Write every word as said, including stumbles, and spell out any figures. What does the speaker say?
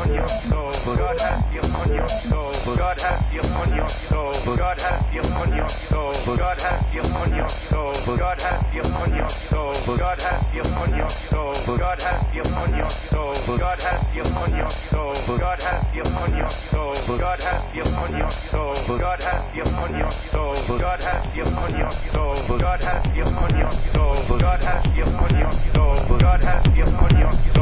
upon your soul. God has mercy upon your soul. God has mercy upon your soul. God has mercy upon your soul. God has mercy upon your soul. God has mercy upon your soul. God has mercy upon your soul. God has mercy upon your soul. God has mercy upon your soul. God has mercy upon your soul. God has mercy upon your soul. God has mercy upon your soul. God has mercy upon your soul. God has mercy upon your soul. God has mercy upon your soul. God has mercy upon your soul.